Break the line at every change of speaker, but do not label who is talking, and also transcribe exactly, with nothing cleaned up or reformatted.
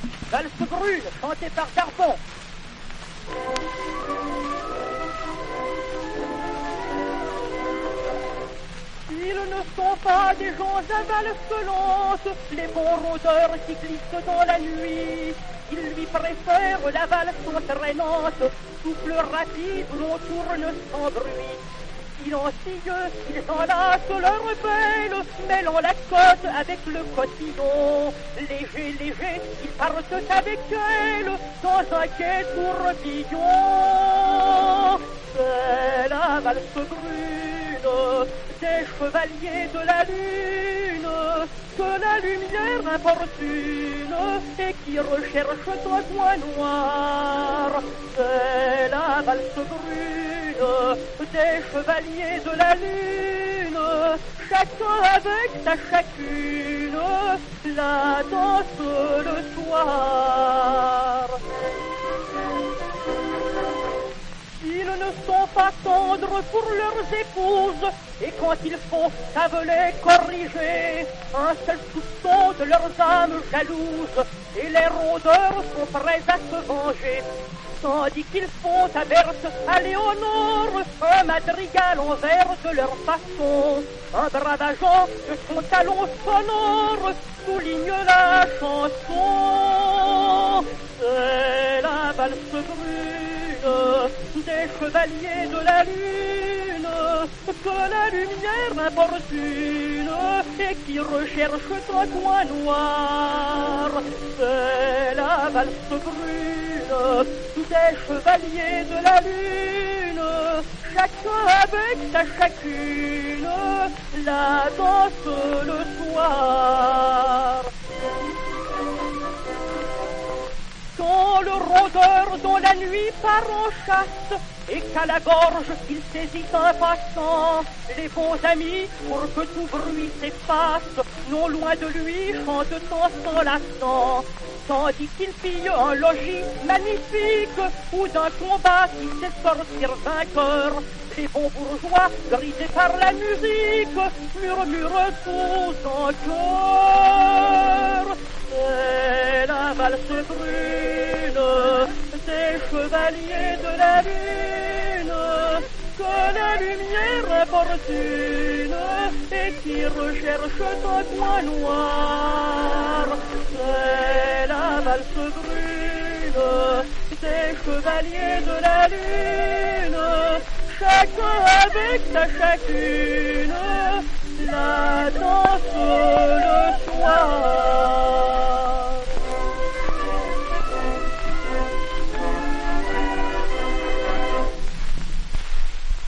valse brune chantée par Darbon. Ils ne sont pas des gens à valse lente, les bons rôdeurs qui glissent dans la nuit. Ils lui préfèrent la valse entraînante, souffle rapide où l'on tourne sans bruit. Silencieux, ils enlacent leur belle, mêlant la côte avec le cotillon. Léger, léger, ils partent avec elle dans un quai tourbillon. C'est la valse brune des chevaliers de la lune, que la lumière importune et qui recherche un coin noir. C'est la valse brune des chevaliers de la lune, chacun avec sa chacune, la danse le soir. Ils ne sont pas tendres pour leurs épouses, et quand il faut, savent les corriger. Un seul soupçon de leurs âmes jalouses, et les rôdeurs sont prêts à se venger. Tandis qu'ils font à Berthe, à Léonore, un madrigal en vers de leur façon. Un brave agent de son talon sonore souligne la chanson. C'est la valse brune des chevaliers de la lune, que la lumière importune et qui recherche un coin noir. C'est la valse brune des chevaliers de la lune, chacun avec sa chacune, la danse le soir. Quand le rôdeur dans la nuit part en chasse, et qu'à la gorge il saisit un passant, les bons amis, pour que tout bruit s'efface, non loin de lui chantent en s'enlaçant. Tandis qu'il pille un logis magnifique, ou d'un combat qui sait sortir vainqueur, les bons bourgeois, brisés par la musique, murmurent tous en chœur. C'est la valse brune des chevaliers de la lune, que la lumière importune et qui recherche un coin noir. C'est la valse brune des chevaliers de la lune, chacun avec sa chacune, la danse le soir.